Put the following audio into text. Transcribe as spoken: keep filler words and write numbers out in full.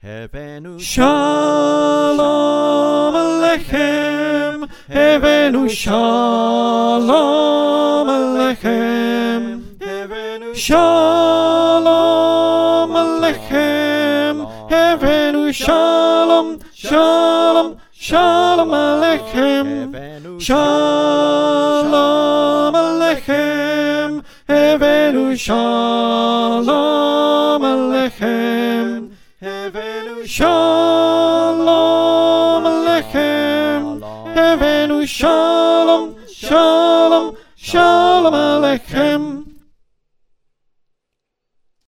הבאנו שלום עליכם, הבאנו שלום עליכם, הבאנו שלום עליכם, הבאנו שלום, שלום, שלום עליכם, הבאנו שלום עליכם, הבאנו שלום עליכם, הבאנו שלום עליכם, הבאנו שלום, שלום, שלום עליכם.